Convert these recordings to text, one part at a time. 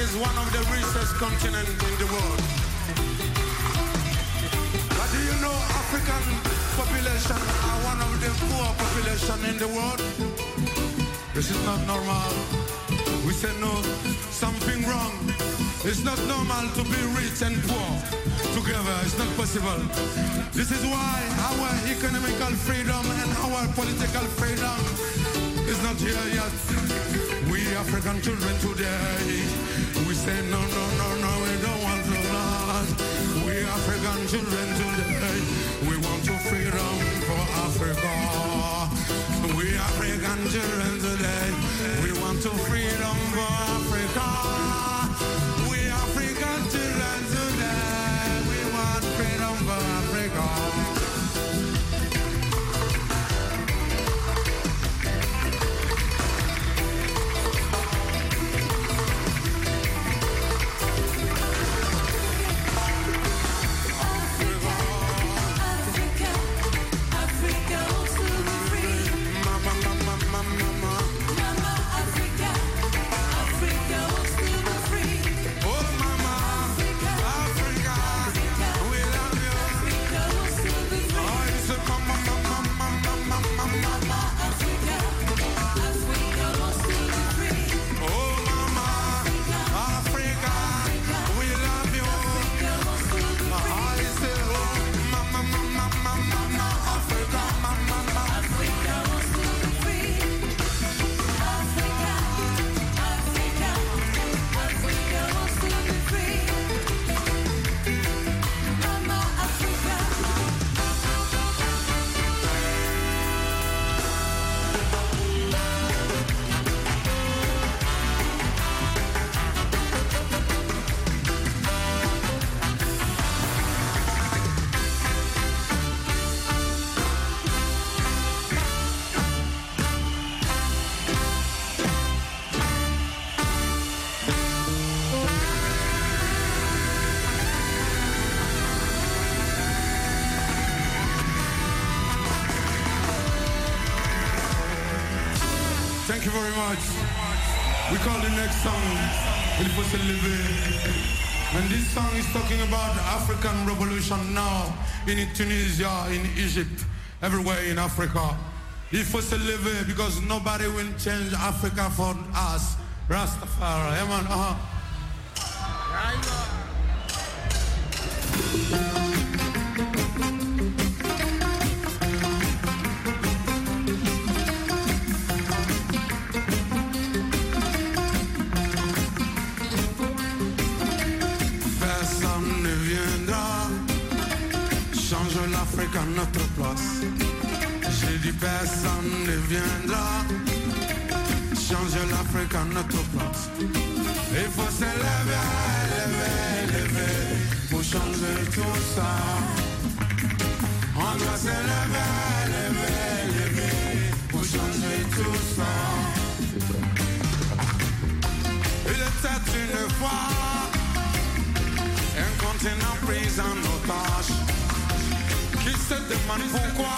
is one of the richest continents in the world. But do you know African population are one of the poor population in the world? This is not normal. We say no, something wrong. It's not normal to be rich and poor together. It's not possible. This is why our economical freedom and our political freedom is not here yet. We African children today, we say no, no, no, no, we don't want to lose. We African children today, we want to freedom for Africa. We African children today, we want to freedom for Africa. We African children today, we want freedom for Africa. Thank you very much. We call the next song Il faut se lever. And this song is talking about the African revolution now in Tunisia, in Egypt, everywhere in Africa. Il faut se lever because nobody will change Africa for us. Rastafari, amen. L'Afrique à notre place. J'ai dit personne ne viendra changer l'Afrique à notre place. Il faut se lever, lever, lever pour changer tout ça. On doit se lever, lever, lever pour changer tout ça. Il était une fois un continent pris en otage. Qui se demande pourquoi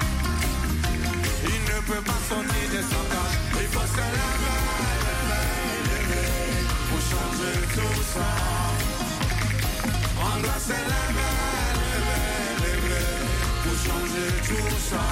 il ne peut pas sortir de sa cage. Il faut se lever, lever, lever pour changer tout ça. On doit se lever, lever, lever pour changer tout ça.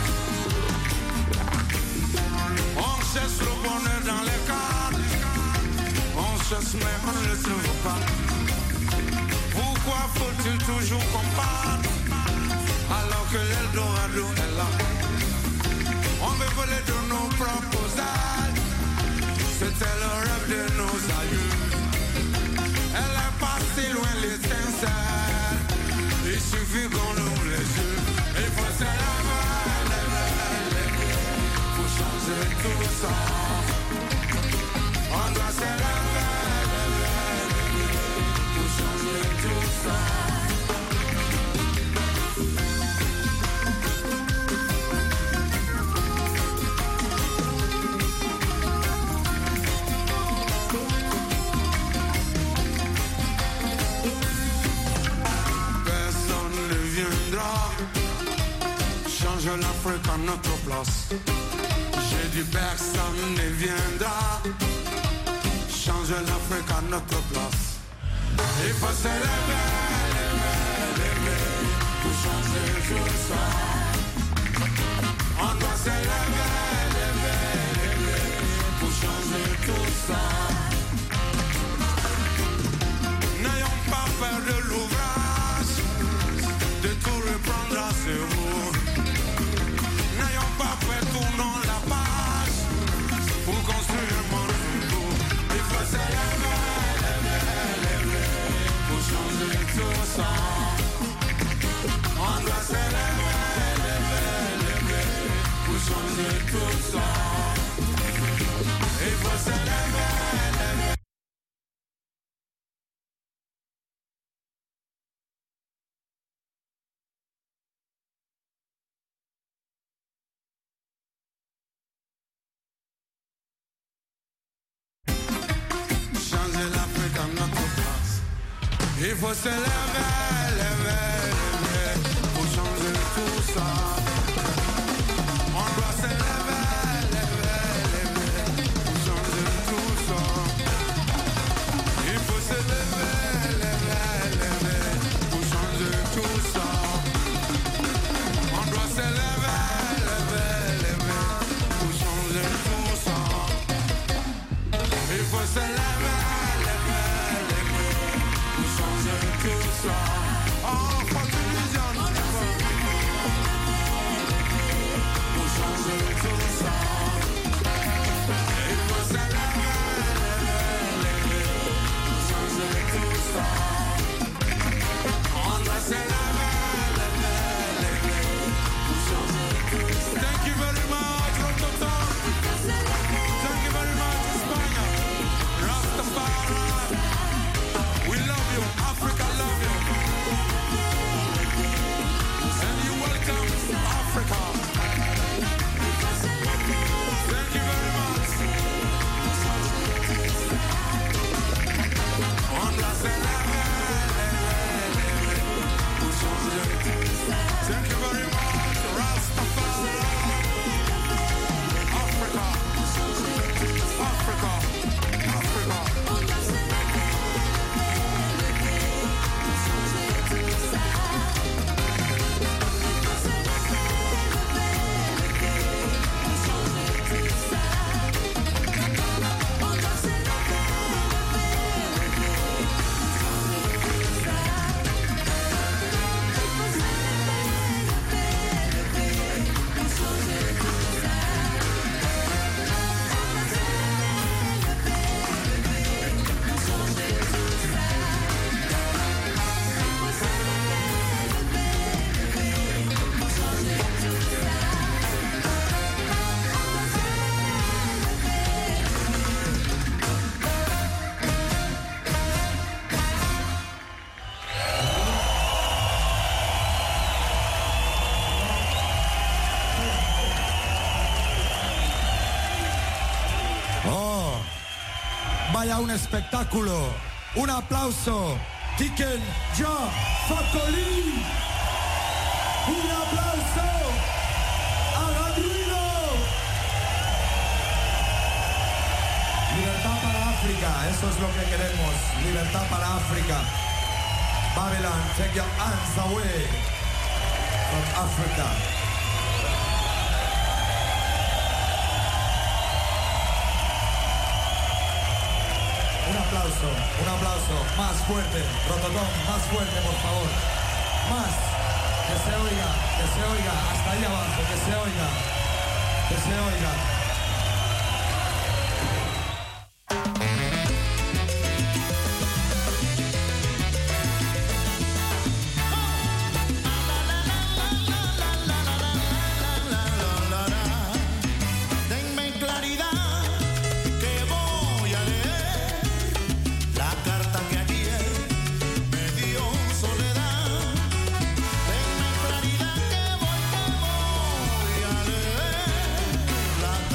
On cherche le bonheur dans les cadres. On cherche mais on ne le trouve pas. Pourquoi faut-il toujours combattre alors que l'Eldorado est là? On veut voler de nos propres ailes. C'était le rêve de nos aïeux. Elle est pas si loin l'étincelle. Il suffit qu'on ouvre les yeux. Il faut se lever, lever, lever pour changer tout ça. On doit se lever, lever, lever pour changer tout ça. Change l'Afrique à notre place. J'ai dit personne ne viendra changer l'Afrique à notre place. Il faut se lever, pour changer tout ça. On doit se lever, pour changer tout ça. N'ayons pas peur de l'ouvrage, de tout reprendre à zéro. N'ayons pas peur, tournons la page, pour construire un monde nouveau. Il faut se lever, pour changer tout ça. On doit se lever, pour changer tout ça. Il faut se lever. Changer l'Afrique à notre place. Il faut se lever, pour changer tout ça. On doit se lever, pour changer tout ça. Il faut se lever, pour changer tout ça. On doit se lever, pour changer tout ça. Il faut se lever, pour changer tout ça. Oh, fuck the vision. Pour changer tout ça. Il faut se lever, pour changer tout ça. On doit se lever, pour changer tout ça. Thank you very much, Rototom. Thank you very much, España. Rastafari. We love you, Africa love you. And you welcome Africa. Thank you very much. On doit se lever, pour changer. Thank you very much, Rastafari. Africa. Africa. Africa. Vaya un espectáculo. Un aplauso. Tiken Jah Fakoly. Un aplauso a Gadruino. Libertad para África. Eso es lo que queremos. Libertad para África. Babylon, take your hands away from Africa. Un aplauso, más fuerte, Rototom, más fuerte, por favor. Más, que se oiga, hasta ahí abajo, que se oiga. La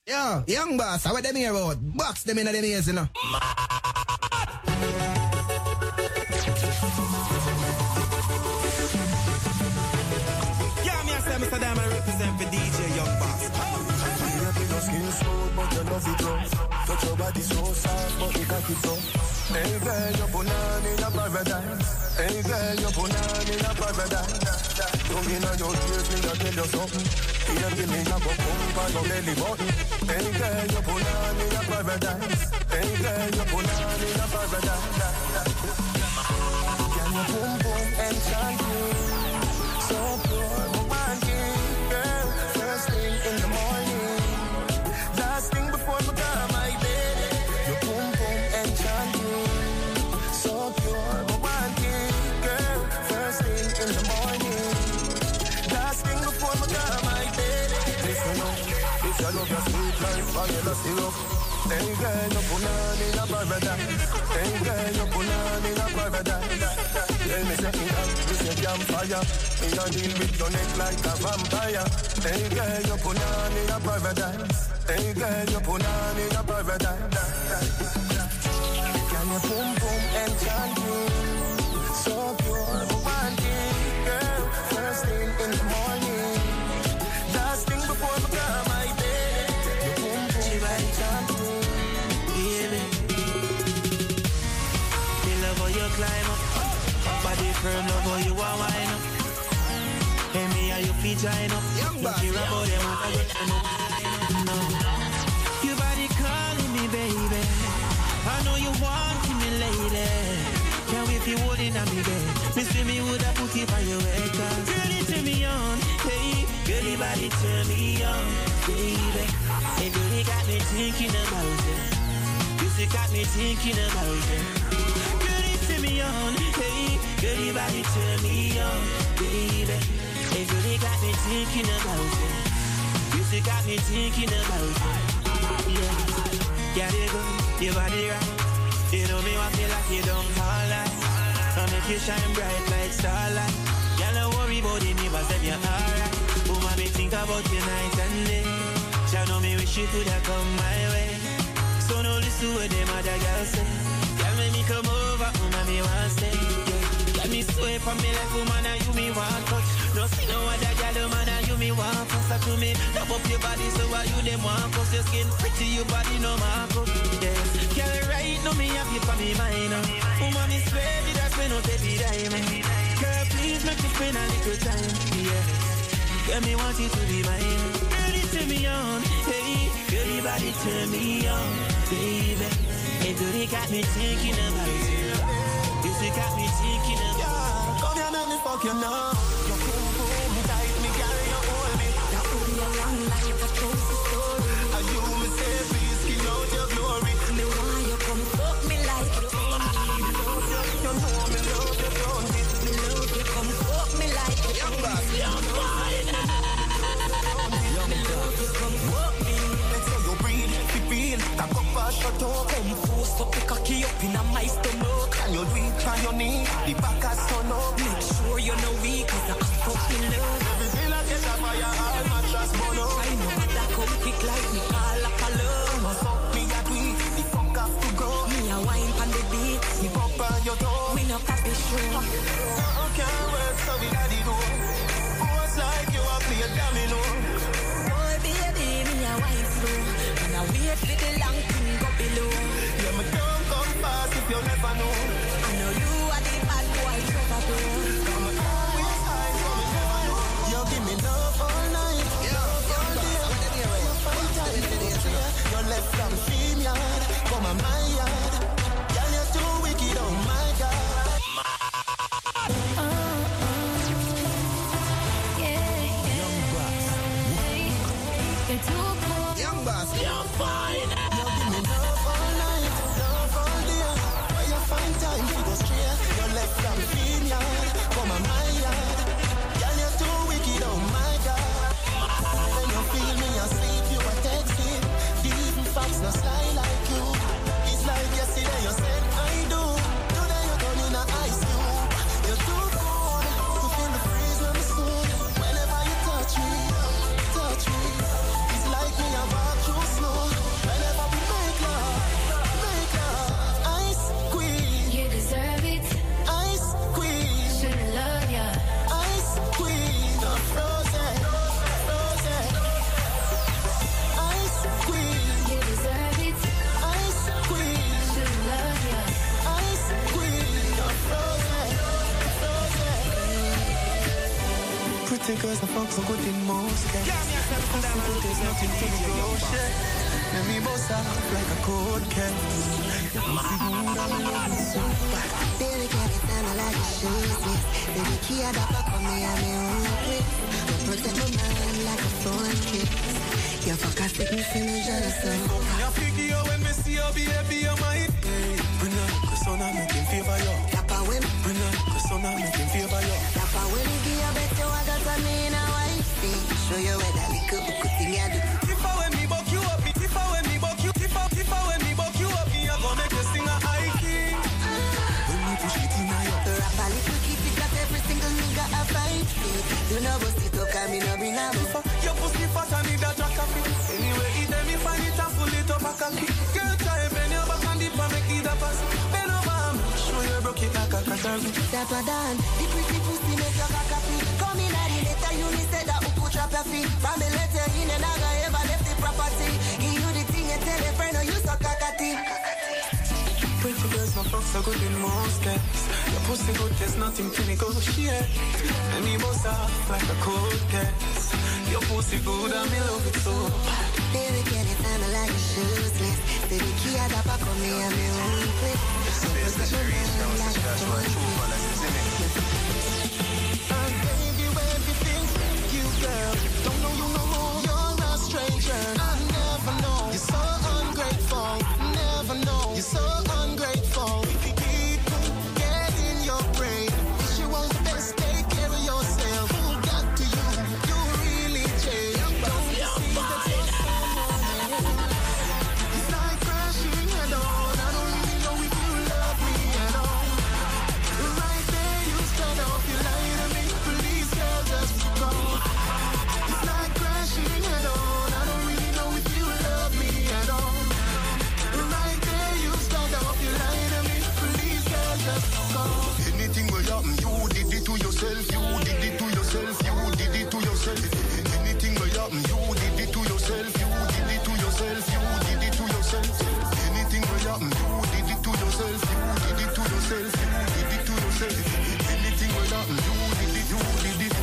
Yo, young boss, how them here about? Box them in them ears, you know. Yeah, me I say Mr. Diamond represent for DJ Young Boss. Your skin smooth, but you love it rough. Touch your body so soft, but you got it tough. Hey girl, you're banana in a paradise. Hey girl, you're banana in a paradise. Don't in your tears, me I tell you something. Here, give me a bump on your belly button. Hey girl, you're banana in a paradise. Hey girl, you're banana in a paradise. Can you boom boom enchant me? So pure, romantic, girl. First thing in the morning, last thing before I go my bed. Your boom boom enchant me. So pure, romantic, girl. First thing in the morning, last thing before I go my bed. Listen up, if you love your sweet life, vanilla syrup. Hey girl, you're banana in a paradise. Hey girl, you're banana in a paradise. Tell me say it up, this is campfire. Me a deal with your neck like a vampire. Hey girl, you're banana in a paradise. Hey girl, you're banana in a paradise. Can you boom boom enchant me? So pure, romantic, girl. First thing in the morning, last thing before I go my bed. You boom boom enchant me, baby. Me love how you climb up, body firm, love how you are wine up. Hey me how you feel join up. Don't care about them what I get to know. Your body calling me baby. I know you want me lady. Can't wait if you wouldn't have me bed. Miss me woulda put it by your head. Girl it turn me on, hey. Girl your body turn me on, baby. Hey girl you got me thinking about it. You got me thinking about it. Girl it turn me on, hey. Girl your body turn me on, baby. Hey girl you got me thinking about it. You got me thinking about it. Yeah, yeah, you go, your body right. You know me want me like you don't call light. I make you shine bright like starlight. Y'all don't worry about the neighbors, them you're alright. Woman, me think about you night and day. Y'all know me wish you could have come my way. So no listen what them other girls say. Y'all make me come over, woman, me want stay. Y'all me swear for me like woman, and you me want touch. No see no other girl, man, and you me want fuss to me. Love up your body, so why you them want fuss? Your skin pretty, your body no mark up. Yes, girl, right now me have you for me mind. Woman, me swear me that's me no baby diamond. Girl, please make me spend a little time. Yeah, girl, me want you to be mine. Girl, it turn me on, hey. Girl, your body turn me on, baby. Hey, girl, you got me thinking about you. You got me thinking about you. come here, make me fuck you now. Your boom boom tight, me carry you hold me. Now hold me along like a close story. And you me say please skin out your glory. Me want you come fuck me like you own me. You know me love you, don't it? Me love you come fuck me like you own me. Young fine. Me love you come fuck me. Let's say you breathe, you feel. Cock up and shut up. Come force up the cocky up in my stomach. And you do it on your knee, the back has sun up. Make sure you know we, cause I fucking love. Every day like it's a fire, all mattress burn up. I know that come quick like me call up a love. Must fuck me a tweet, the fuck have to go. Me a wine on the beat. The pop on your toe. We no copy show. Can't work, so we gotta do. Force like you a play a domino. Boy baby, me a wine slow. And I wait for the long thing go below. Yeah, me don't come fast if you never know. I know you are the bad boy, Trevor Bro. I'm always high, so me never know. You give me love all night, love all day. You find time to be here. You left from stream yard, come on my yard. Girl, you're too wicked, oh my God. Young boss, You're fine. You give me Pretty girls, the fuck so good in most cases. There's nothing to negotiate. Let me boss off like a cold case. Baby, can't be standing like a shoeless. Baby, key out of a me and me own place. Protect my mind like a phone kiss. You fuck a sickness in the jealousy. I figure you when me see you, baby, you're my hey. Bring on, cause son, I'm making favor you. Tapa when Bring on, cause son, I'm making favor you. Tapa when you give your best, you got to me in a wife. Show you where that little good thing you do. If I when me buck you up, if I when me buck you, if I when me buck you up, me I go make you sing a high key. When me push it in your rap a little kitty, got every single nigga a fight. You know bust it up, come in a bring a buffer. Your pussy fat and need a jack of it. Anyway, eat them, me find it and pull it up a cocky. Girl, try bend your back and dip and make it a pass. Bend over, show you broke it like a category. That a dance, the pretty pussy make your cock a fit. Come in at the letter, you me said that who put trap your feet. From the letter in and I ever left the property. Give you the thing you tell a friend, or you suck a catty. Pretty girls, my fuck so good in most cases. Your pussy good, there's nothing to negotiate. And me boss off like a cold case. Your pussy good and me love it so. Baby, can you stand like a shoeless? Baby, key out of a me and me own place. So protect my mind like a phone kiss. Baby, everything you girl. Don't know you no more, you're a stranger. I never know, you're so ungrateful. Never know, you're so ungrateful. Keep getting your brain. Wish you was the best, take care of yourself. Who got to you? You really changed. Don't you see that you're someone? It's like crashing head on. I don't really know if you love me at all. Right there, you start off, you lie to me. Please, girl, just go. It's like crashing head on. I don't really know if you love me at all. Right there, you start off, you lie to me. Please, girl, just go. Anything will happen, you did it to yourself, you did it to yourself, you did it to yourself. Anything will happen, you did it to yourself, you did it to yourself, you did it to yourself. Anything will happen, you did it to yourself, you did it to yourself, you did it to yourself. Anything will happen, you did it, you did it,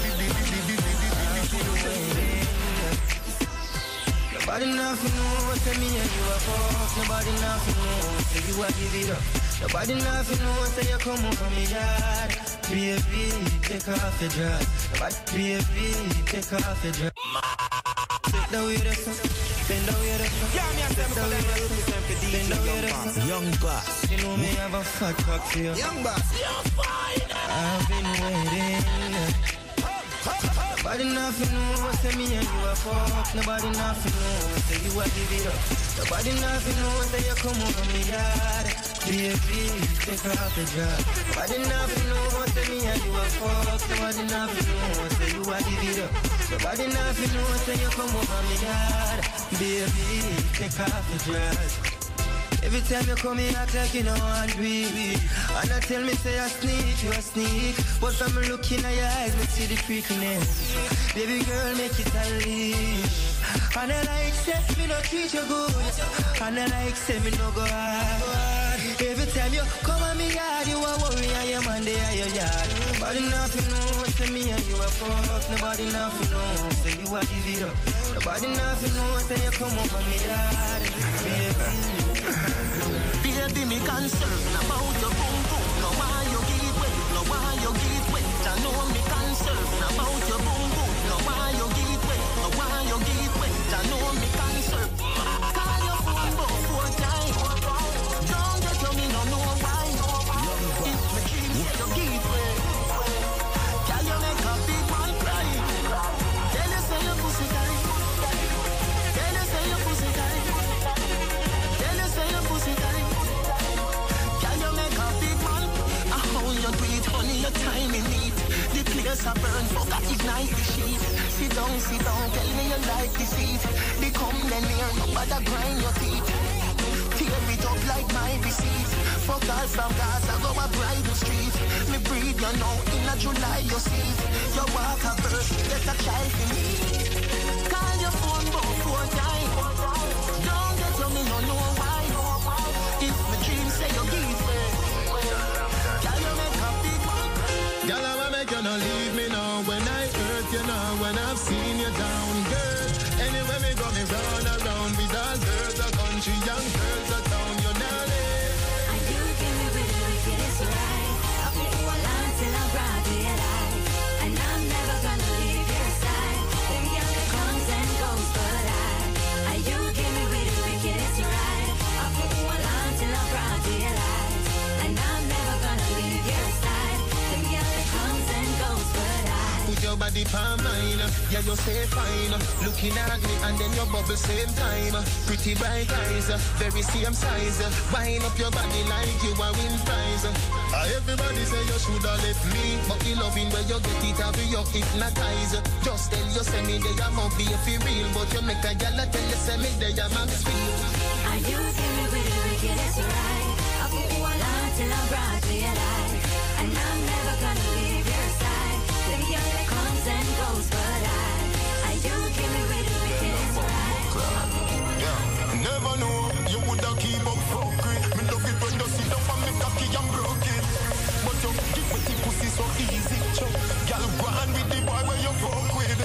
Nobody nothing knows, tell me and you are fuck. Nobody nothing knows, say you are give it up. Nobody nothing knows, say you come over me yard. Baby, take off your dress. Nobody, baby, take off your dress. Sit down with us, bend down with us. Bend down with us. Young boss. You know me have a fat cock for you. Young boss. You're fine. I've been waiting. Nobody nothing knows, say me and you are fuck. Nobody nothing knows, say you are give it up. Nobody nothing knows, say you come over me yard. Baby, take off the dress. Nobody nothing knows, say me and you are fuck. Nobody nothing knows, say you are give it up. Nobody nothing knows, say you come over me yard. Baby, take off the dress. Every time you come here, act like you know I'm baby. And I tell me, say I sneak, you a sneak. But I'm looking at your eyes, me see the freakiness. Baby girl, make it a leash. And I like say, me no treat you good. And I like say, me no go hard. Every time you come at me yard, you a worry and your man they are your yard. Nobody nothing knows, say me and you a fuck. Nobody nothing knows, say you a give it up. Nobody nothing knows, say you come over me yard. Baby, me concerned about your boom boom. No why you give way, no why you give way. I know me concerned about your boom boom. No why you give way, no why you give way. I know me concerned. Call your phone both 4 times. Don't get to me, no know why. If me dream, you give way. Can you make a big one cry? Tell you say your pussy tight. Tell you say your pussy tight. Tell you say your pussy tight. Can you make a big man? I hold your tweet, honey, your time in need. The place I burn, forgot ignite the sheet. Sit down, tell me you like the seat. They come then near, nobody grind your teeth. Tear it up like my receipt. Fuck all from Gaza, go a bridal street. Me breathe, you know, in a July you see. You walk a birth, get a child for me. Call your phone both 4 times. Don't get to me, no know why. If my dream say you give me, girl, you make a big man. Girl, I make you not leave me no know when I hurt you know when I've seen you down, girl. Anyway, me got me round around with all girls, a country, young girls, a town, you know it. And you give me with the wickedest right. I'll put you along till I'm proud to your life. And I'm never gonna leave your side. Them girl that comes and goes, but and you give me with the wickedest right. I'll put you along till I'm proud to your life. And I'm never gonna leave your side. Them girl that comes and goes, but put your body palm mine, yeah you say fine. Looking at me and then your bubble same time. Pretty bright eyes, very same size. Wind up your body like you are win prize. Everybody say you shoulda left me, but the loving where you get it have you hypnotize. Just tell you say me they am be if you real, but you make a gyal tell you say me they am max feel. And you give me with the wickedest right. I'll put you along till I'm proud to your life. And I'm never gonna leave your side. Them girl that comes and goes, but and you give me with the wickedest right. Yeah, never know you woulda keep up fuckery. Me love it when you sit down and me cocky and broke it. But you give me the pussy so easy, chop. Girl, go on with the boy where you fuck with.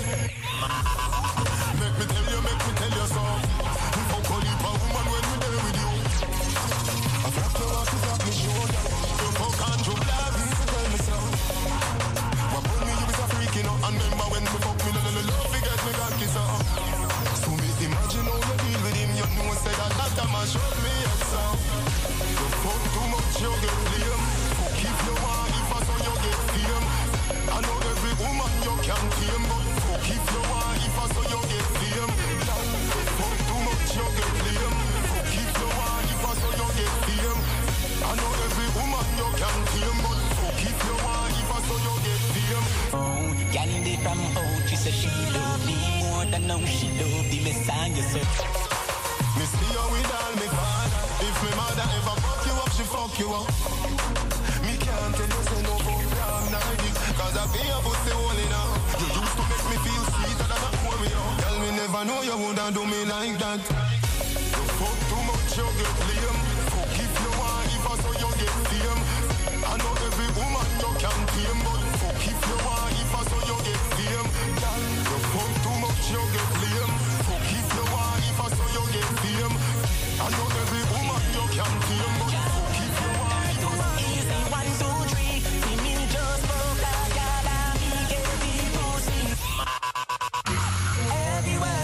Make me tell you so. Fuck all the woman when we there with you. I flap your ass, you flap me shoulder. You fuck and you love me, so tell me so. What put me, you is a freak, you know. And remember when we fuck me, love me get me got kiss up. So me imagine how you deal with him. You know say that that man showed me up so. You fuck too much, you get lame. Fuck if you want, if I saw you get fame. I know every woman you can tame, but fuck if you want, if I saw you get fame. Fuck too much, you get lame. Fuck if you want, if I saw you get fame. I know every woman you can tame, but fuck if you want, if I saw you get fame. Oh, Candy from home, she said she love me more than now she love the Messiah, sir. Me see you with all me father. If me mother ever fuck you up, she fuck you up. Me can't tell you say no for damn night. Cause I be a pussy hole in her. You used to make me feel sweeter than a warrior. Tell me never know you woulda do me like that. You fuck too much, you get lame. Fuck if you want, if I saw you get fame. I know every woman you can tame, but fuck if you want, if I saw you get fame. You fuck too much, you get lame. Fuck if you want, if I saw you get fame. I know every woman you can tame, but fuck if you want, if I saw you get fame. 1, 2, 3, see me just broke a girl and me get the pussy. Everywhere,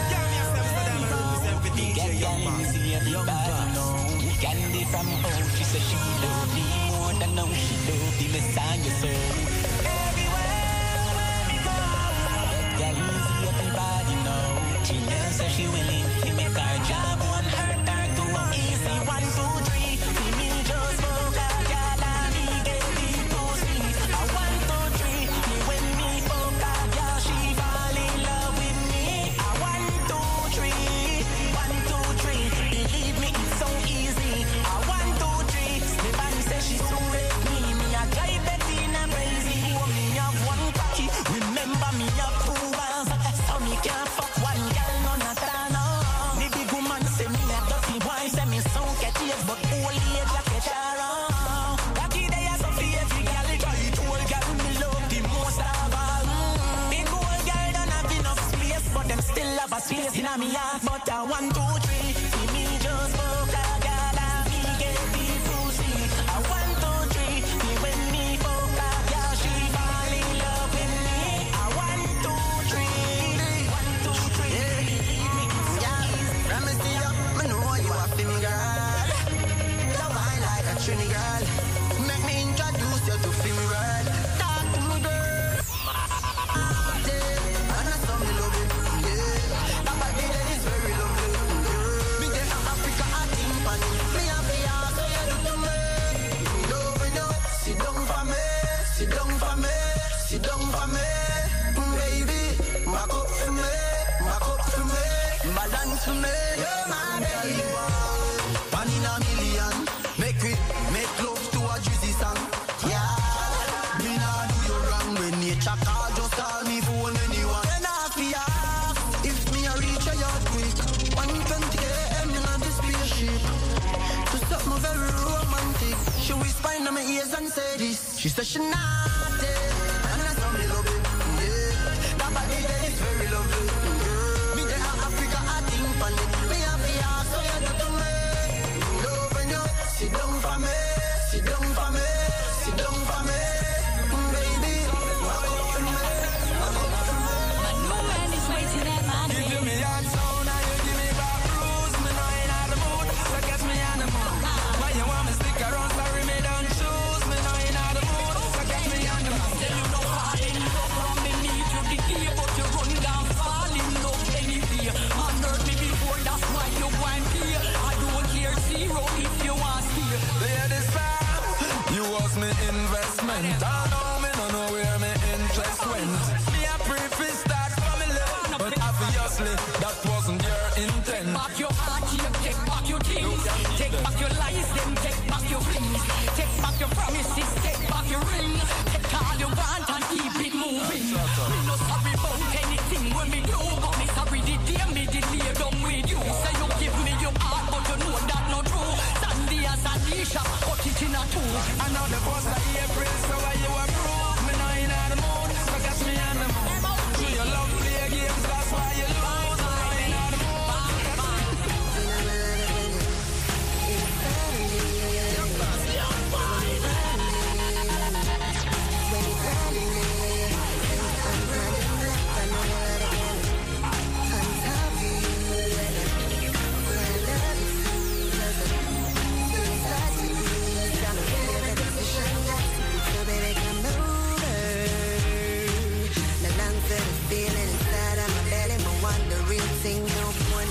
get girl, see everybody know. Candy from home, she said she love me more than now she love the Messiah, sir. Everywhere we go, get girl, see everybody know. She knows that she willing to make her job one hurt her to easy. 1, 2, 3, see me just broke a girl and me get the pussy. 1, 2, 3, me when me fuck a girl, she fall in love with me. 1, 2, 3, 1, 2, 3, believe me it's so easy. 1, 2, 3, slip and say she so with me. Me a drive Betty in a crazy. Oh, me have one cocky, remember me have 2 balls. So me can't fuck one girl none at all. No. Me big woman say me a dirty boy, say me so catchy, but old age I catch her on. Cocky they are so free every girl try it. Old girl me love the most of all. Big old girl don't have enough space, but them still have a space in a me heart. But 1, 2, 3, see me just fuck a girl and me get the pussy. 1, 2, 3, me when me fuck a girl, she fall in love with me. 1, 2, 3, 1, 2, 3, believe me it's so easy. Promise me up, me know you a feel me, girl. Love I like a Trini girl. Make me introduce you to feel me, girl. Talk to me, girl. And I saw me love it, yeah. That body that is very lovely, yeah. Me get from Africa, I think for me have the ass, so you do to me. Love me now, sit down for me, sit down for me, sit down for me. Baby, back up for me, back up for me, balance for me. You're my baby. 1 in a million, make love to a juicy song. Yeah, me nah do you wrong when nature call, just call me phone anyone. Then I fear if me a reach a yard quick. 120 km in the spaceship. To something very romantic. She whisper in my ears and say this. She said she naughty, and I saw me love it. Yeah.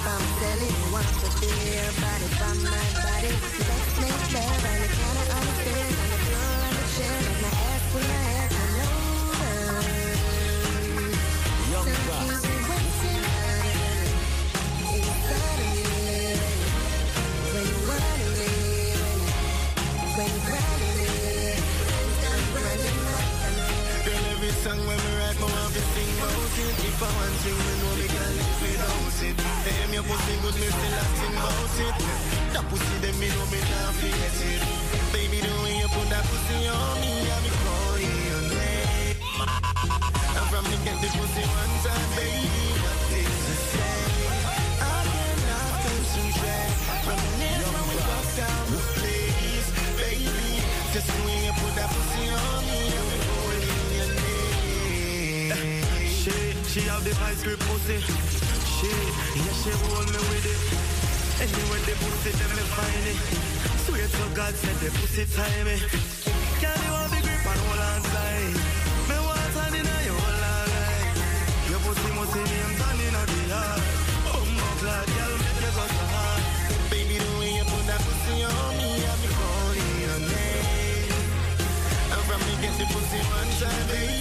from selling. You want to be your body from my body. Let's make love and you cannot understand. On the floor and the chair, and my ass with my hair come over. Young So Box. keep it waiting. Inside of me. When you want me. When you cry to me. I'm running up. Girl, every song when me write, me want to sing about it. If I want to, me know me can live without it. Damn, your pussy good, me still a sing about it. That pussy, them me know me can't forget it. Baby, the way you put that pussy on me, I be calling your name. And from me get the pussy one time, baby, what things to say. I cannot concentrate. Reminisce when we walk down the place, baby. Just the way you put that pussy on me, I be calling your name. She have the vice grip pussy. She hold me with it. Anyway, the pussy, them me find it. Swear to God, said the pussy tie me. Can you have the grip and hold on tight? Me want hand in your whole life. Your pussy must see me, I'm standing on the yard. Oh my God, girl, make you go so hard. Baby, the way you put that pussy on me, I be calling your name. And from me get the pussy one time, baby.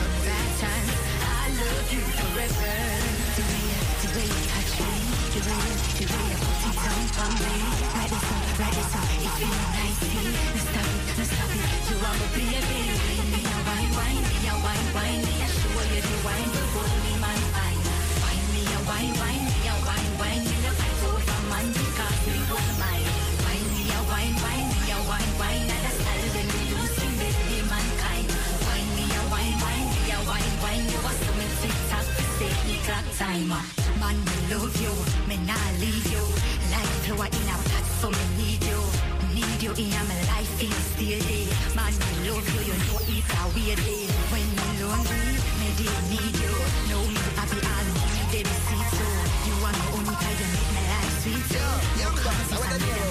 I love you forever. The way you touch me, the way you put it on me. Right this up, it feel nice. No stop it, you want me baby. Me a wine, me a wine. Me a show you the wine, but hold me man fine. Wine, me a wine, me a wine. Me a fight over man because me was mine. Wine, me a wine, and that's all when we use it, baby mankind. Wine, me a wine. You was coming TikTok to save me clock time. Man, me love you, me not leave you. Like flower in a pot, so me need you. Need you in my life, in still day. Man, me love you, you know it's a weird day. When me lonely, me did need you. Know me, I be all me, they be see so. You want me only cause you make my life sweet. Young Box, I want to be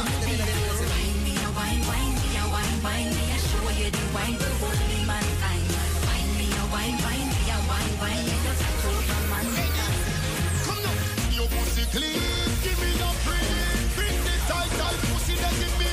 Wine, me a wine. Me a show you the wine, but hold me man time. Wine, me a wine. You just have to over man. Come now, your pussy clean, give me your free. Bring the tight pussy that give me.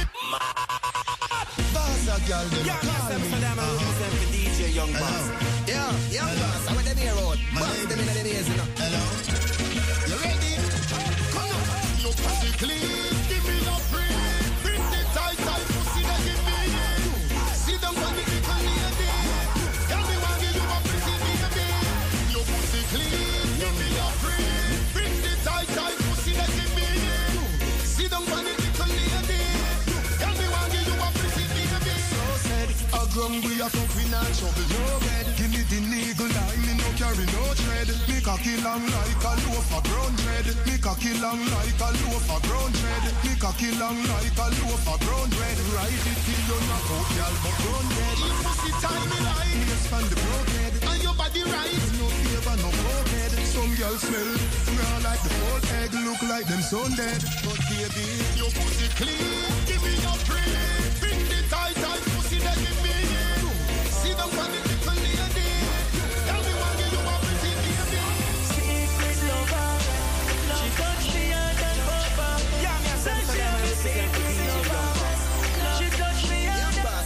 Boss a girl, them Young call Box, me. I'm represent for DJ Young Box. Young Box, I want them here out. Box them in the ears, you know. Hello, you ready? Come now, your pussy clean, give me your free. Bring the tight pussy that give me. Sit down on the little lady. Tell me why you a pretty baby. Your pussy clean, give me your free. Bring the tight pussy that give me. Sit down on the little lady. Tell me why you a pretty baby. So said, a grumble a fuck we not shovel no bed. Give me the niggle line, me no carry no tread. Me cocky long like a loaf of brown bread. Me cocky long like a loaf of brown bread. Me cocky long like a loaf of brown bread. Ride it till you knock out, y'all, but brown bread. You pussy tie me like me span the brown head. And your body right, no favor, no broken. Some girls smell raw like the old egg, look like them so dead. But baby, your pussy clean, give me your free. Bring the tight pussy that give me. See them on the little lady. Tell me why you a pretty baby. Secret lover, she touched me and then over. Said she have a secret lover. She touched me and then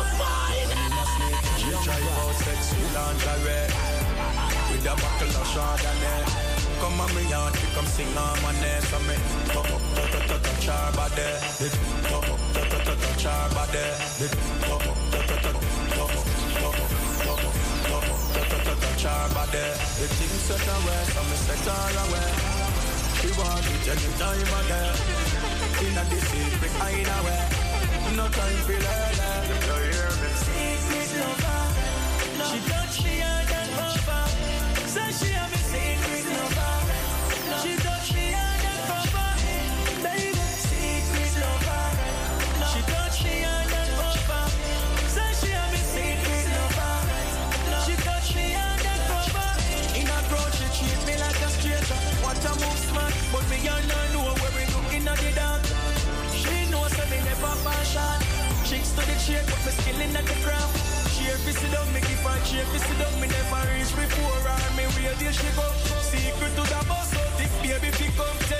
over. She drive out sexy lingerie with a buckle of Chardonnay. Come on me yard, come sing on my name. So me touch her body. Touch her body. Touch her body. The things set away, so me set her away. She want it anytime again. In a secret hideaway. No time for her. Secret lover, she touched me and then over. Said she have a secret lover. She touched me and then over. Baby, secret lover. She touched me and then over. Said she have a secret lover. She touched me and then over. In a crowd, she treat me like a stranger. What a move smart, but me and her know where we looking at the dark. She knows that me never fashion. Chicks to the chain, but me skillin' at the craft. Cheer fi sit down, me give her cheer fi sit down. Me never reach before her, me wait till she go. Secret to the boss, so if baby fi come.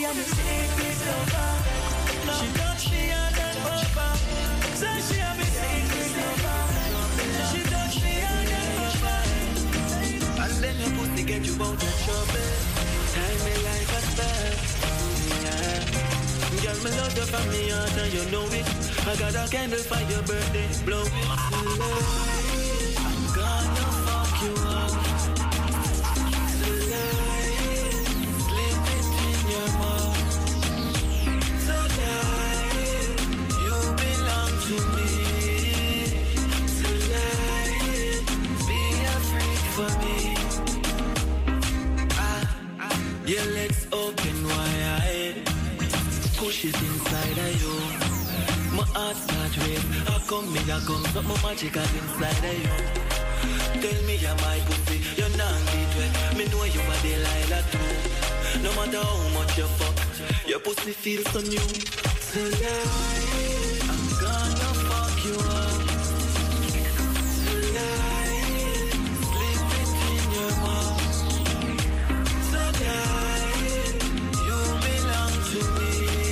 me secret lover. She touch me and then over. Say she a me secret lover. She touch me and then over. And then your pussy get you out of trouble. Time me like a spell. Yeah. Girl, me love you from me heart and you know it. I got a candle for your birthday, blow it. I'm gonna fuck you up. Tonight, slip it in your mouth. Tonight, you belong to me. Tonight, be a freak for me. Your legs open wide. Push it inside of you. My heart start race. How come me a come? Something magical inside of you. Tell me you're my pussy. You're not get wet. Me know you are Delilah too. No matter how much you fuck, your pussy feels so new. Tonight, I'm gonna fuck you up. Tonight, slip it in your mouth. Tonight, you belong to me.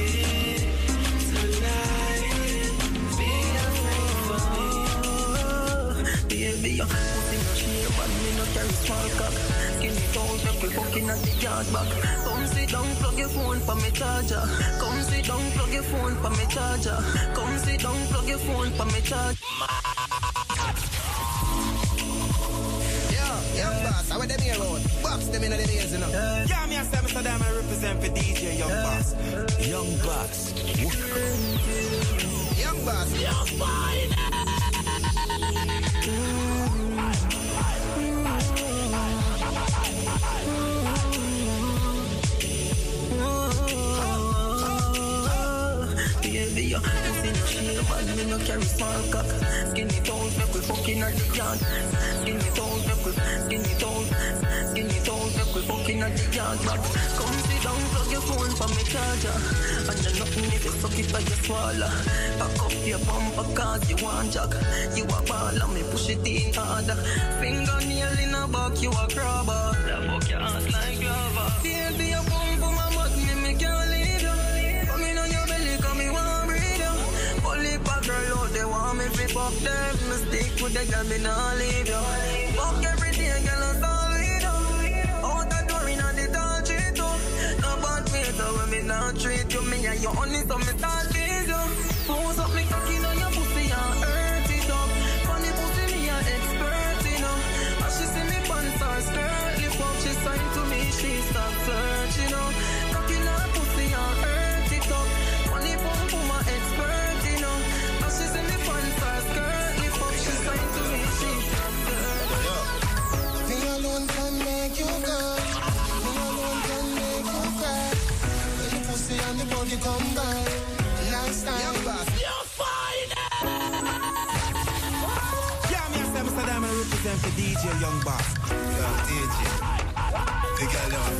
Baby, your pussy no shape and me no carry small cock. Skinny toes make we fucking at the yard back. Come sit down, plug your phone for me charger. Come sit down, plug your phone for me charger. Come sit down, plug your phone for me charger. Young boss, how them here road? Box them in the ears, you know. Yeah, me a say Mr. Diamond represent for DJ Young Boss. Young boss. Young boss. Young boy. Baby, your pussy no shape and me no carry small cock. Skinny toes make we fucking at the yard. Skinny toes make we fucking at the yard. Come sit down, plug your phone for me charger. And then nothing if you suck it or you swallow. Pack up your bumper cause you want jack. You a ball and me push it in harder. Fingernail in a back, you a grabber. That fuck your ass like grabber. Baby, your bum for my butt, me can't leave you. Come in on your belly, come me want breathe you. Only pack girl out, they want me flip up them. Me stick with the girl, me nah leave you. Fuck every day, girl, I'm sorry though. Out the door in the tall street too. No bad face, so when me not treat you, me and you only so me start tease you. Pose up me cocky on your pussy and hurt it up. Funny pussy, me a expert, you know. As she see me pants or skirt, lift up, she sign to me, she stop searching, you know. Cocky on her pussy and hurt it up. Funny pump for my expert, you know. As she see me pants or skirt, lift up, she sign to me, she stop searching. Me alone can make you come. Me alone can make you cry. When the pussy and the body come by. Nice time. Young boss. You're fine. Yeah, me a say Mr. Diamond represent for DJ Young Boss. Yo, DJ. They got love,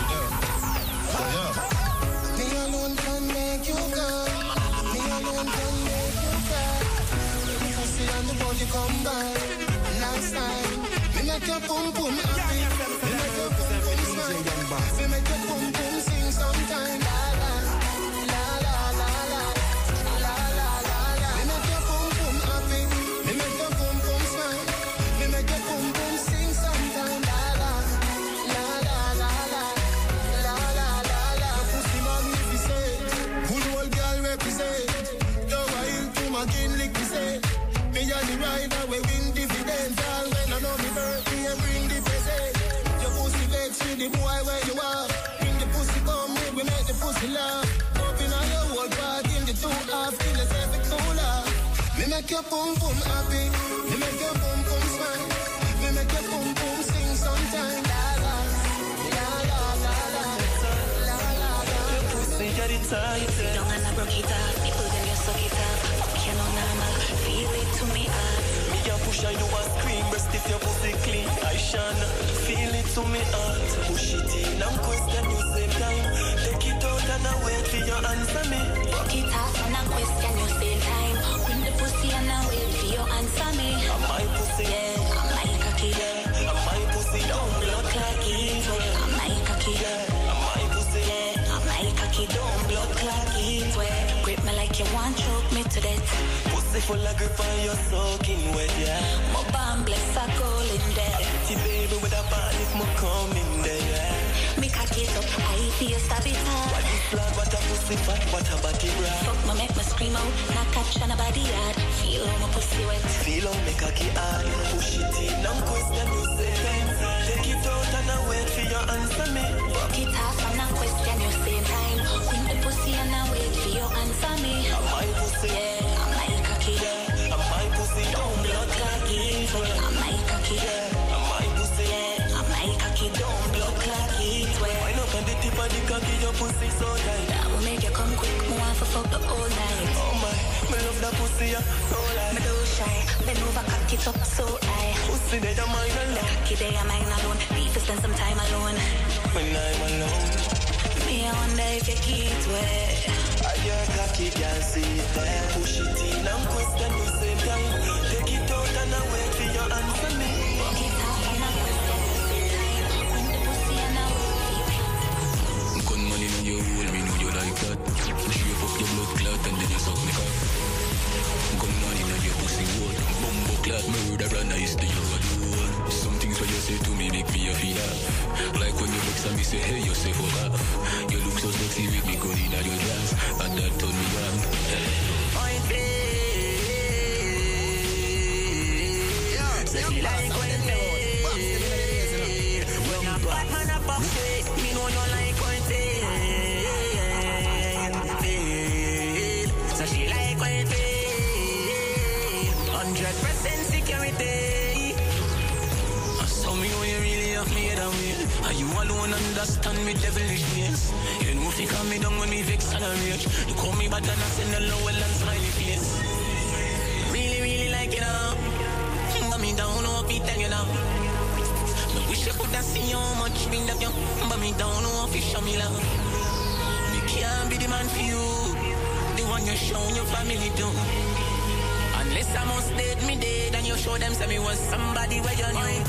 Me alone can make you come. Me alone can make you cry. When the pussy and the body come by. Nice time. Me make your pum pum happy. Me make your pum pum smile. Me make your pum pum sing sometime. La la la la la la la la la la. Me make your pum pum happy. Me make your pum pum smile. Me make your pum pum sing sometime. La la la la la la la la la la. Your pussy magnificent. Good old girl represent. Your wild to my kin lick me say. Me and the rider we win dividends. All when I know me birthday and bring the present. Your pussy vex with the boy where you are. Bring the pussy come here, we make the pussy laugh. Open on your whole body in the two half till it's every cooler. Me make your pum pum happy. Me make your pum pum smile. Me make your pum pum sing sometime. La la la la la la la la la. Your pussy got it tight. Sit down and I broke it off. People them you suck it off. Fuck you no normal. Feel it to me heart. Me a push and you a scream. Breast if your pussy clean. I shine. Feel it to me heart. Push it in and question you same time. Take it out and I wait for your answer me. Fuck it off and I question you same time. Bring the pussy and I wait for you answer me. I'm my pussy. Yeah, I'm my cocky. Yeah, I'm my pussy. Don't look like it. I'm my cocky. Yeah, I'm my pussy. Yeah, I'm my cocky. pussy full of grip and you're soaking wet, yeah. My bomb bless a goal in there. Pretty baby with a ball if me come in there, yeah. Me cock it up, I feel stab it What hard. is blood, what a pussy fat, what a body broad. Fuck me make me scream out, not catch on a body yard. Feel how my pussy wet. Feel how me cocky hard. Push it in and question you say time. Take it out and I wait for your answer me. Fuck it off and not question your same time. Win the pussy and I wait for your answer me. I'm my pussy, Yeah, I'm my cocky. yeah. I'm my pussy, don't blood clot it well. I'm my cocky. Yeah, I'm my pussy, Yeah, I'm my cocky. Don't blood clot it well. Wind up on the tip of the cocky, your pussy so tight. That will make you come quick. Me want to fuck the whole night. Oh my, me love that pussy, yeah. No lie. Me do shy. Bend over, cock it up so high. Pussy, they don't mind alone. Cocky day, I'm mine alone. Need to spend some time alone. When I'm alone, Me, I wonder if you get wet. I your cocky can't see it there. Push it in and question you same time. Take it out and I wait for your answer me. Fuck it off and I question your same time. Win the pussy and I wait for you. Gunman in your hole, me know you like that. Shave up your blood clot and then you suck me cock. Gunman in your pussy hole, bumbo clot murderer, nice to you alone. Some things what you say to me make me a feel laugh. Like when you vex and me say, hey, you say fuck off. You look so sexy with me gun in your dance, and that turn me on. My babe, say she like when babe. When a bad man a box it, me know you like when babe. So she like when babe. 100% security. So me know you really have me that way. Are you alone understand me devilish ways? You know if you calm me down when me vex and I rage. You call me bad and I send a low and smiley face. Really, really like it now. But me down, no if you tell you now. Me wish I could have seen how much me love you. But me down, no if you show me love. Me can't be the man for you. The one you show your family do. Unless I must date me dead and you show them say me was somebody where you knew.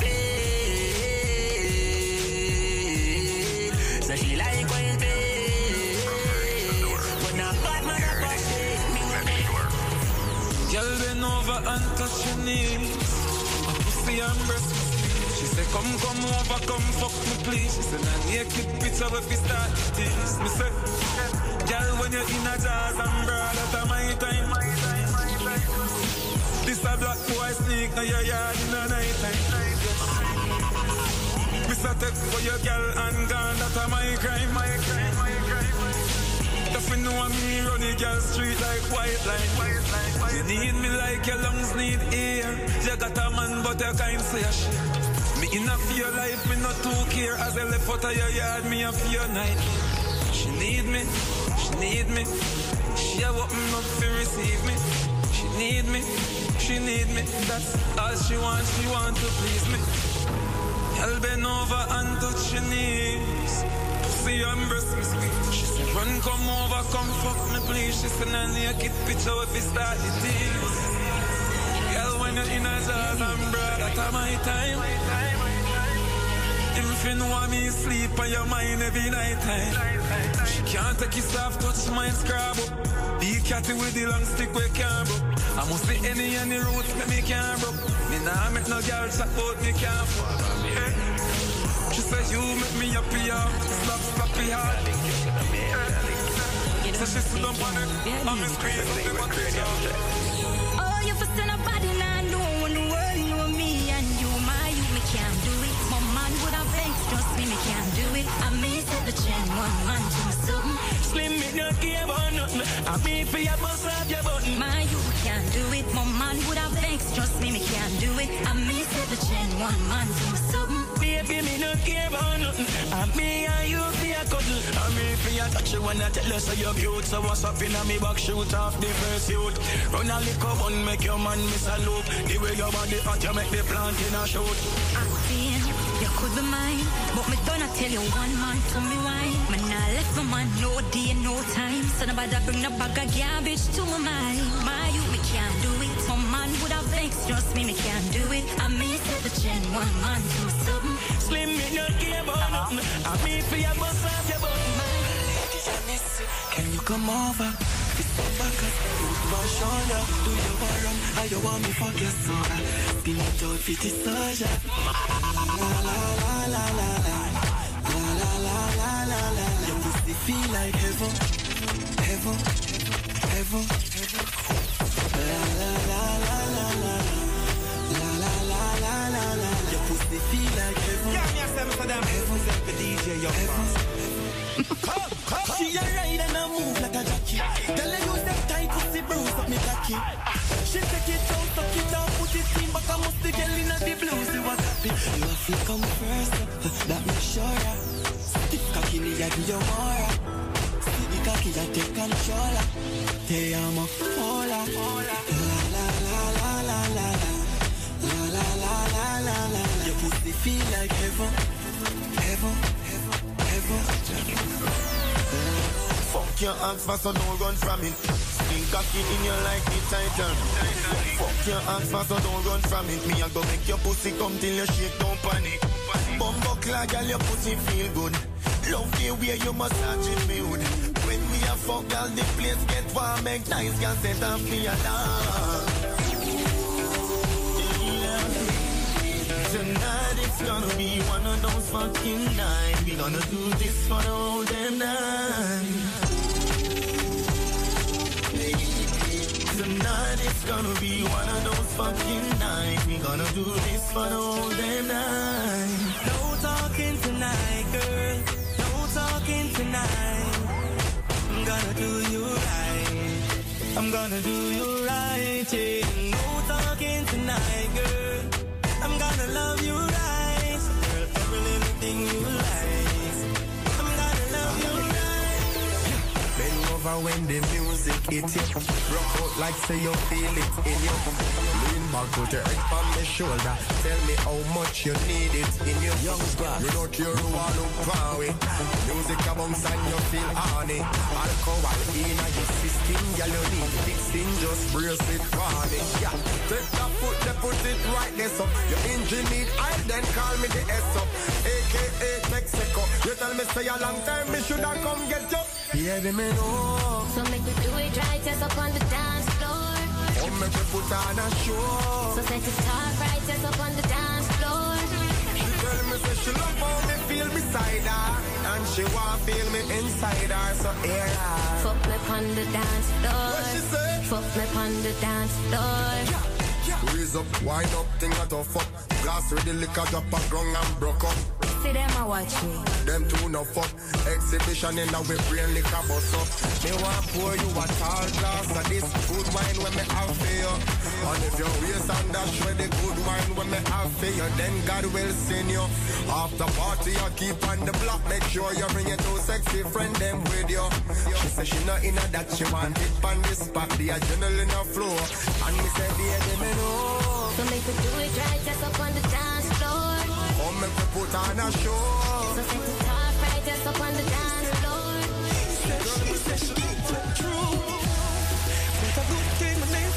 So she like when babe. When a bad man a boss it, me Girl bend over and touch your knees. A pussy and breast. She say come over, come fuck me please. She say nah naked picture if you start to tease. Me say, girl when you're in a jazz and broad at my time. This a black boy sneak now your yard in the night time. Miss a take for your girl and gone, that's my crime. If you know me run the girl street like white line. You need me like your lungs need air. You got a man but you can't say a shit. Me in a fear life, me not too care. As I left out of your yard, me a fear night. She need me. She a open up to receive me. She need me, that's all she want to please me. I'll bend over and touch your knees. Pussy and breast me sweet. She said run, come over, come fuck me please. She said nah naked picture if you start the tease. Girl when you're in a jazz and broad, that's my time. If you know me sleep on your mind every night time. She can't take his soft touch mine scrub up. Be catty with the long stick we can't broke. I must be any roots that me can't broke. Me nah make no girl chat about me can't fuck. She said you make me happy heart. Slappy heart. So she stood up on it. I'm squeeze up the material. Oh, you for send a body now. No one the world know me and you. Me can't do it. My man would have vexed. Trust me can't do it. I may set the chain one man to me something. Slim me not care about nothing. I mean for your bust up your button. My you can't do it. My man would have vexed. Trust me can't do it. I may set the chain one man to me something. Baby, me not care about nothing. I me and you be a cuddle. I me for your touch you when I tell you so you're cute. So what's up in a me back shoot off the first youth. Run a liquor one, make your man miss a loop. The way your body hot, you make the plant in a shoot. Acting, you could be mine, but me don't tell you one man to me wine. Man, I left my man no day, no time. So nobody bring the bag of garbage to my mind. My you, me can't do it. My man would have vexed, trust me can't do it. I may set the chain one man to something. Slim me not care about nothing. I me for your bust off your button. Can you come over? It's the back of my shoulder. Do you want rum? How you want me fuck your soda? Spin it out, fit it soldier. La la la la la la. La la la la la la. Your pussy feel like heaven, heaven, heaven. La la la la la la. La la la la la la. Your pussy feel like heaven. Yeah, me a say for them. Heaven, say for DJ, your heaven. She a ride and a move like a jockey. Tell her use that tight pussy bruise up me cocky. She take it out, suck it out, put it in back. I must the girl in the blues. You was happy. You have to come first. That make sure. Stick cocky, me a give you more. See the cocky, I take control. Te amo, hola. La la la la la la la. La la la la la la. Your pussy feel like heaven, heaven, heaven, heaven. Fuck your ass fast so don't run from it. Skin cocky in your like the title. Fuck your ass fast so don't run from it. Me I go make your pussy come till you shake, don't panic. Bumbo clad girl, your pussy feel good. Love the way you massage it me wood. When we a fuck girl, the place get warm. Make nice girl set off me alarm. Tonight it's gonna be one of those fucking nights. We gonna do this for the whole damn night. Tonight it's gonna be one of those fucking nights. We gonna do this for the whole damn night. No talking tonight, girl. No talking tonight. I'm gonna do you right. I'm gonna do you right, yeah. No talking tonight, girl. I'm gonna love you right, girl, every little thing you like. I'm gonna love you right. Bend over when the music hits you. Rock out like say you feel it in you. Lean back, put your head on my shoulder. Tell me how much you need it in you. Young God, you don't care who I look far away. Music a bounce and you feel honey. Alcohol in your system, girl you need fixing, just brace it honey. Yeah, take that foot, they put it right there so. Your engine need oil, then call me the S up. AKA Mexico. You tell me say a long time, me shoulda come get you. Yeah, me know. So make me do it right, just up on the dance floor. Oh, make me put on a show. So set it talk right, just up on the dance floor. She tell me say she love how me feel beside her, and she want feel me inside her, so hear her. Fuck me on the dance floor. What she say? Fuck me on the dance floor. Raise up, wind up, thing a tough up. Glass with the liquor drop a ground and broke up. See them a watch me. Them two no fuck. Exhibition in a way brain liquor bust up. Me want pour you a tall glass of this good wine when me have for you. And if your waist and dash with the good wine when me have for you, then God will send you. After party you keep on the block. Make sure you bring your two sexy friend them with you. She say she not in a that she want it on this spot. The adrenaline a flow. And me say baby me know. So make me do it right, just up on the dance floor. Come make me put on a show. So set it talk right, just up on the dance floor. She said she keep it true. But a good thing when they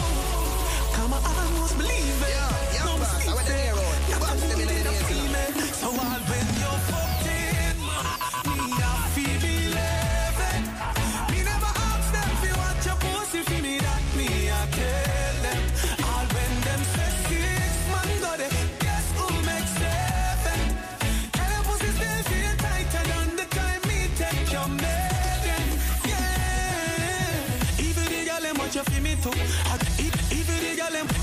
fool. Come on, I almost believe it. Yeah, no boss, I went in here, road. Box them in the ears. So I'll when you're fucked in, me I feel believe it. Me never ask them if you want your pussy for me, that me I tell them. All when them say 6 man got it, guess who makes 7? Tell your pussy still feel tighter than the time me take your maiden. Yeah. Even the girl them watch you for me too. Even the girl them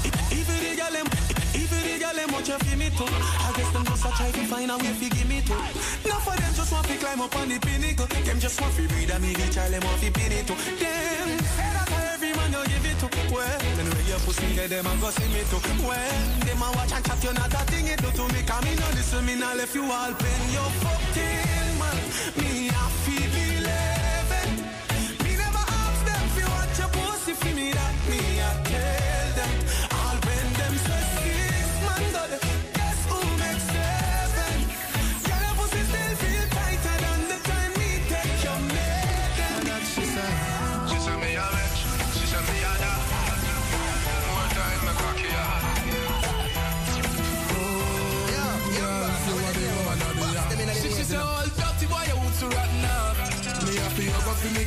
watch you for me too. I guess them just a try to find a way to give me too. Now for them just want to climb up on the pinnacle. Them just want to breed and me the child them want to pin it too. Them say that every man you give it to. Well, then when you pussy get them and go see me too. Well, them a watch and chat you not a thing it do to me. Cause me no listen, me not left you all pen. You fucked in man, me a feel believe it. Me never ask them if you want your pussy for me, that me a tell them. All when them say 6 man got it, guess who makes 7? Girl, your pussy still feel tighter than the time me take your maiden. And that she said me a bitch, she said me a da. More time me cocky a hot. She said, oh, dirty boy, you would so rotten up.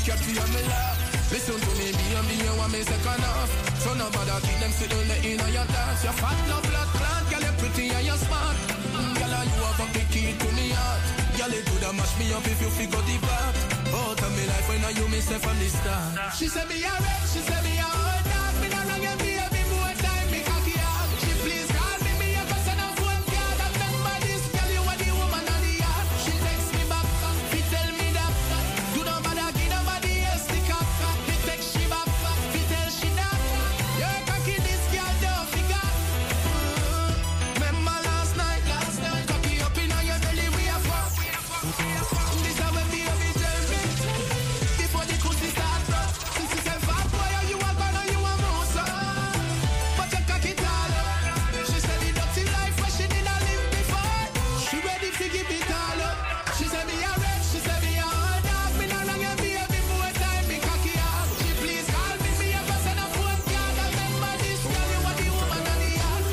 catty and me laugh. Listen to me, B&B, you want me second off. So nobody keep them sitting there in your dance. You're fat, no blood clot, girl, you're pretty and you're smart. Girl, you have a big key to me heart. Girl, you coulda mash me up if you figure the part. Oh, tell me life when I you miss her from the start. She said me a red, she said me a hard dog. Me not wrong and me every more time me cocky out. She please call me, me a go send a phone card. And remember this, girl, you are the woman of the yard. She text me back, he tell me that do not bother, give nobody else the cock. He text she back, he tell she that you're cocky, this girl don't figure. Remember last night, cocky up in your belly, we are fuck. This how we be a bit before the pussy start rough. Since you said fat boy, you are gonna, you are Musa. But you cock it all up. She said the dirty life where she didn't live before. She ready to give it all up. She said me a red, she said me a hard dog. Me not wrong and be every more time me cocky up. She please call me, me a go send a phone card. And remember this girl, you are the woman of the yard.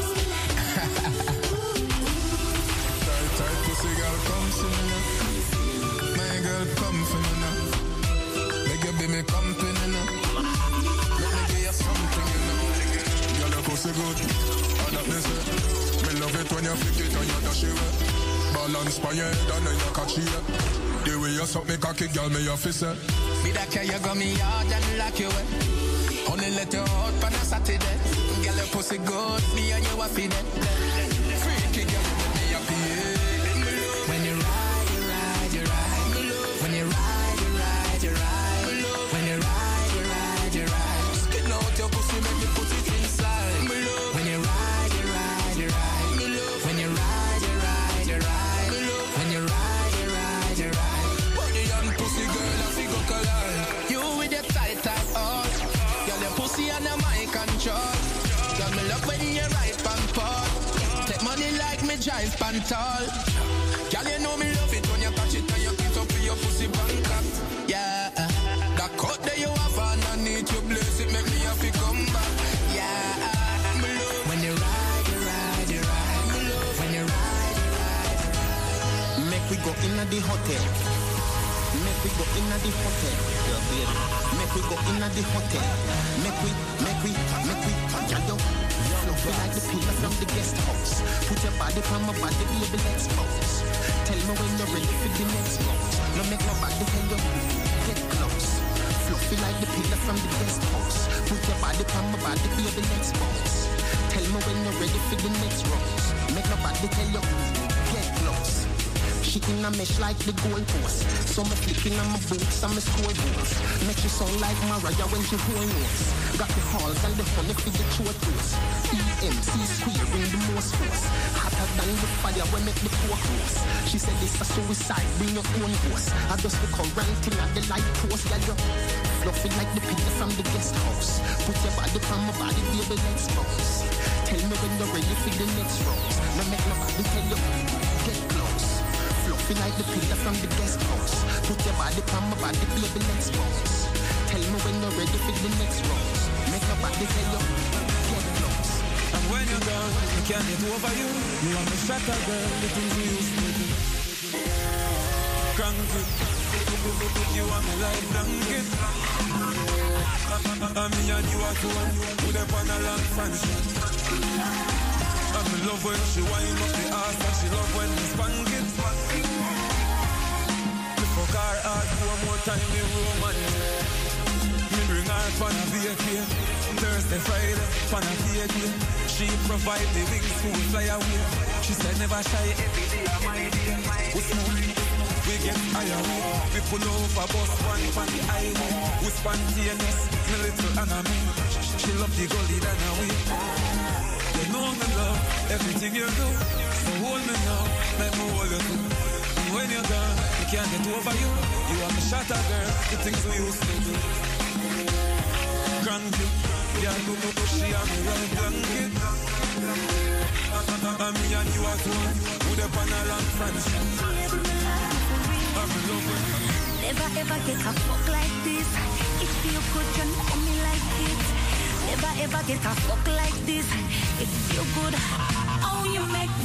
Tight pussy girl, come to me now. My girl, come for me now. Make you be me company now. Let me give you something, you know. Girl, your pussy good. And that me say. Me love it when you flick it and you dash it away. Balance by your head and then you catch it. The way you suck me cocky, girl, me your fist. Me that care you got me hard and lock you away. Only let you out on a Saturday. Girl, your pussy good, me and you a feed it. Freaky girl, you make me happy. When you ride, you ride, you ride. When you ride, you ride, you ride. When you ride, you ride, you ride. Skin out your pussy, make me put it inside. When you ride, you ride, you ride. When you ride, you ride, you ride. When you ride, you ride, you ride. Body and pussy girl, I figure collide. You with your tight all. Girl, your pussy under my control. Girl, me love when you ride pan pod. Take money like me drive pan tall. Girl, you know me love it when you catch it and you get up in your pussy Bangkok. Yeah, that cut that you have underneath your blaze, it make me have to come back. Yeah, when you ride, you ride, you ride. When you ride, you ride, you ride. Make we go in the hotel. Make we go in the hotel. Yeah, baby. Make we go in the hotel. Make we, girl, yo. Feel like the pillar from the guest house. Put your body from my body, baby, let's pose. Tell me when you're ready for the next round. No make nobody tell you, get close. Fluffy like the pillar from the guest house. Put your body from my body, baby, let's pose. Tell me when you're ready for the next round. Make nobody tell you, get close. She in a mesh like the goalpost. So me flicking on my boots and my scoreboards. Make she sound like Mariah when she hold notes. Got the halls and the honey for the short toes. EMC squeering the most force. Hotter than the fire when make the poor close. She said this a suicide, bring your own ghost. I just the current in the light post. Yeah, you fluffy like the pillar from the guest house. Put your body from my body, baby, let's bounce. Tell me when you're ready for the next round. No make nobody tell you, get close. Fluffy like the pillar from the guest house. Put your body from my body, baby, let's bounce. Tell me when you're ready for the next round. Make nobody tell you, get close. And when you're gone, I can't get over you. You want me shatter, girl, the things we used to do. Cranky, you want me like blanket. And me and you are two, with up on a long friendship. I'm in love when she wind up the ass, and she love when we spank it. We fuck her hard one more time, we romance. Me bring her for a VK. Thursday, Friday, for a VK. She provide the wings to fly away. She said never shy, every day I'm my day. We smooth, we get higher way. We pull over bus one on the highway. We spontaneous, me little enemy. She love the gully than a way. You know me love everything you do. So hold me now, let me hold you too. And when you're gone, I can't get over you. You are my shatter girl, the things we used to do. Cranky, yeah, do no pushy, I'm a right blanket. And me and you are two, with up on a long friendship. I'm in love with you. Never ever get a fuck like this. If you could, you know me like it. Never ever get a fuck like this. If you could, oh, you make